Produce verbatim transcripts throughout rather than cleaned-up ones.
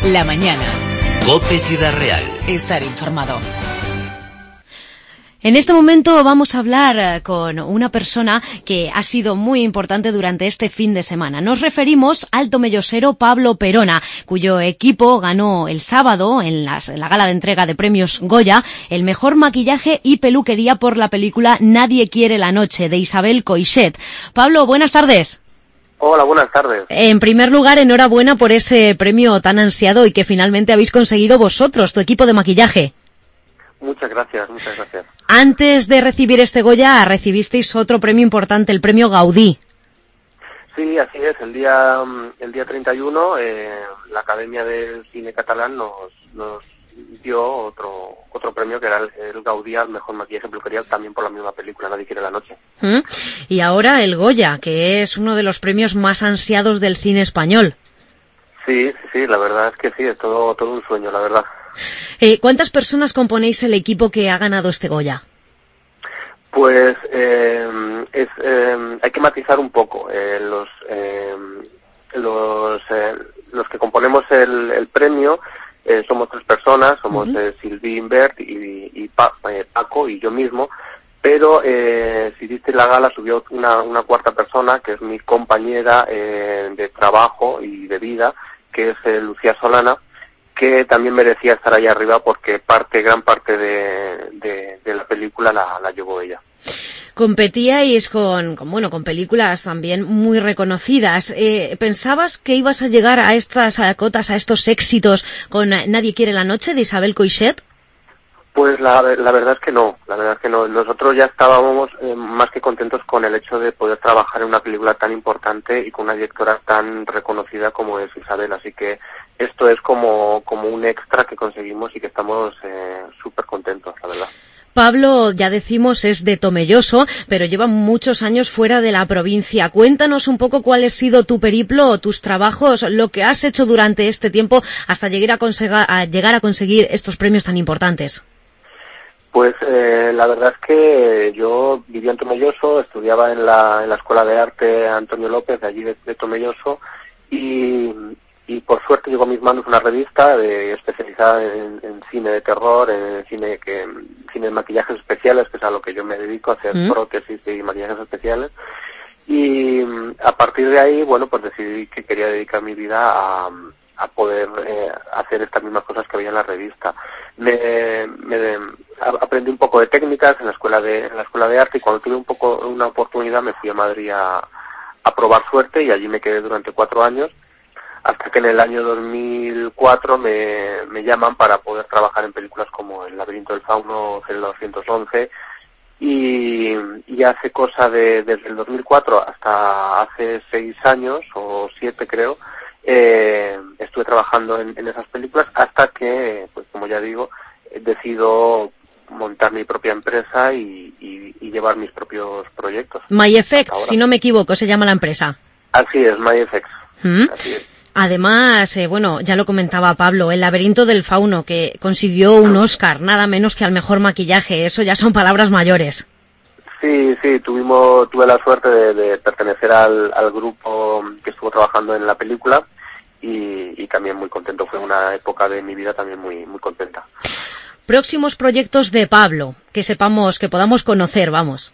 La mañana. COPE Ciudad Real. Estar informado. En este momento vamos a hablar con una persona que ha sido muy importante durante este fin de semana. Nos referimos al tomellosero Pablo Perona, cuyo equipo ganó el sábado en, las, en la gala de entrega de premios Goya el mejor maquillaje y peluquería por la película Nadie quiere la noche, de Isabel Coixet. Pablo, buenas tardes. Hola, buenas tardes. En primer lugar, enhorabuena por ese premio tan ansiado y que finalmente habéis conseguido vosotros, tu equipo de maquillaje. Muchas gracias, muchas gracias. Antes de recibir este Goya, recibisteis otro premio importante, el premio Gaudí. Sí, así es. El día el día treinta y uno, eh, la Academia del Cine Catalán nos, nos dio otro otro premio, que era el, el Gaudí al mejor maquillaje y peluquería, también por la misma película, Nadie quiere la noche. ¿Mm? Y ahora el Goya, que es uno de los premios más ansiados del cine español. Sí, sí, sí, la verdad es que sí, es todo, todo un sueño, la verdad. Eh, ¿Cuántas personas componéis el equipo que ha ganado este Goya? Pues eh, es, eh, hay que matizar un poco. Eh, los eh, los eh, los que componemos el, el premio eh, somos tres personas, somos uh-huh. eh, Silvi Invert y, y pa, eh, Paco y yo mismo, pero eh, si viste la gala subió una, una cuarta persona, que es mi compañera eh, de trabajo y de vida, que es eh, Lucía Solana, que también merecía estar ahí arriba porque parte, gran parte de, de, de la película la, la llevó ella. Competíais con, con, bueno, con películas también muy reconocidas. Eh, ¿Pensabas que ibas a llegar a estas a cotas, a estos éxitos con Nadie quiere la noche, de Isabel Coixet? Pues la, la verdad es que no, la verdad es que no. Nosotros ya estábamos eh, más que contentos con el hecho de poder trabajar en una película tan importante y con una directora tan reconocida como es Isabel, así que esto es como, como un extra que conseguimos y que estamos eh, súper contentos, la verdad. Pablo, ya decimos, es de Tomelloso, pero lleva muchos años fuera de la provincia. Cuéntanos un poco cuál ha sido tu periplo, tus trabajos, lo que has hecho durante este tiempo hasta llegar a, conseguir, a, llegar a conseguir estos premios tan importantes. Pues eh, la verdad es que yo vivía en Tomelloso, estudiaba en la, en la Escuela de Arte Antonio López, de allí de, de Tomelloso, y, y por suerte llegó a mis manos una revista de, especializada en, en cine de terror, en cine que cine de maquillajes especiales, que es a lo que yo me dedico, a hacer ¿Mm? prótesis y maquillajes especiales. Y a partir de ahí, bueno, pues decidí que quería dedicar mi vida a, a poder eh, hacer estas mismas cosas que veía en la revista. Me, me aprendí un poco de técnicas en la escuela de en la escuela de arte, y cuando tuve un poco una oportunidad me fui a Madrid a, a probar suerte, y allí me quedé durante cuatro años, hasta que en el año dos mil cuatro me, me llaman para poder trabajar en películas como El laberinto del fauno, Celda doscientos once, y, y hace cosa de desde el dos mil cuatro hasta hace seis años o siete creo, eh, estuve trabajando en, en esas películas hasta que, pues como ya digo, decido montar mi propia empresa y, y, y llevar mis propios proyectos. MyFX, si no me equivoco, se llama la empresa. Así es, MyFX. ¿Mm? Así es. Además, eh, bueno, ya lo comentaba Pablo, El laberinto del fauno, que consiguió un Oscar, nada menos que al mejor maquillaje. Eso ya son palabras mayores. Sí, sí, tuvimos, tuve la suerte de, de pertenecer al, al grupo que estuvo trabajando en la película, y, y también muy contento. Fue una época de mi vida también muy, muy contenta. Próximos proyectos de Pablo, que sepamos, que podamos conocer, vamos.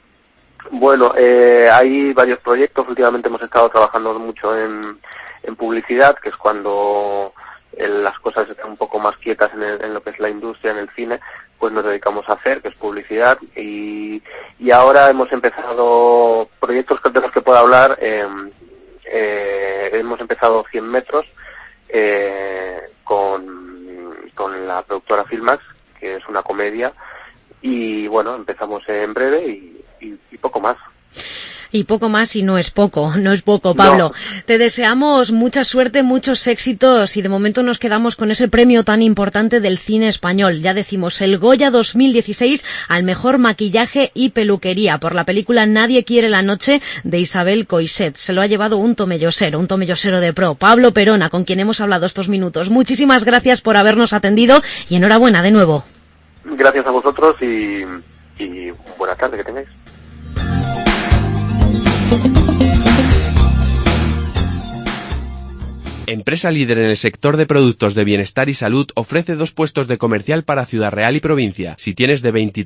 Bueno, eh, hay varios proyectos. Últimamente hemos estado trabajando mucho en, en publicidad, que es cuando eh, las cosas están un poco más quietas en, el, en lo que es la industria, en el cine, pues nos dedicamos a hacer, que es publicidad, y, y ahora hemos empezado proyectos de los que puedo hablar. Eh, eh, hemos empezado cien metros eh, con con la productora Filmax, que es una comedia, y bueno, empezamos en breve y, y, y poco más. Y poco más, y no es poco, no es poco, Pablo. No. Te deseamos mucha suerte, muchos éxitos, y de momento nos quedamos con ese premio tan importante del cine español. Ya decimos, el Goya dos mil dieciséis al mejor maquillaje y peluquería por la película Nadie quiere la noche, de Isabel Coixet. Se lo ha llevado un tomellosero, un tomellosero de pro, Pablo Perona, con quien hemos hablado estos minutos. Muchísimas gracias por habernos atendido y enhorabuena de nuevo. Gracias a vosotros y, y buena tarde que tengáis. Empresa líder en el sector de productos de bienestar y salud, ofrece dos puestos de comercial para Ciudad Real y provincia. Si tienes de veinte